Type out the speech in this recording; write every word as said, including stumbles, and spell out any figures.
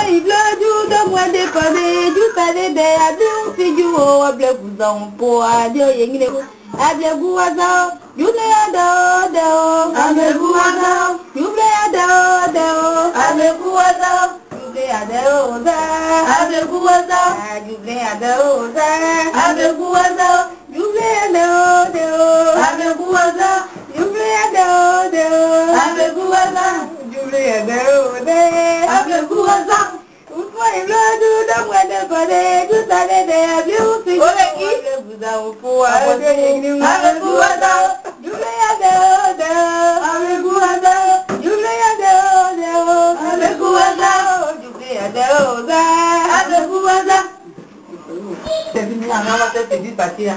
il pleut du de moi dépanné, du palais des adieux, si du haut, à bleu vous en pour adieu, yéngile, à bleu vous à you play a do do, à bleu vous à you play a do do, à bleu vous à you play a do do, à bleu vous à you play a do do, à bleu vous à you play a do do, à bleu vous à you play a do do, à bleu vous à you play a do do, à bleu vous à il pleut du de moi dépanné, du palais des adieux, si du haut, à bleu vous en pour adieu, yéngile, à bleu vous à you play a do do, avec Gouada, you play a do do, avec Gouada, you play a do do, avec Gouada. C'est fini, on va faire ce petit parti.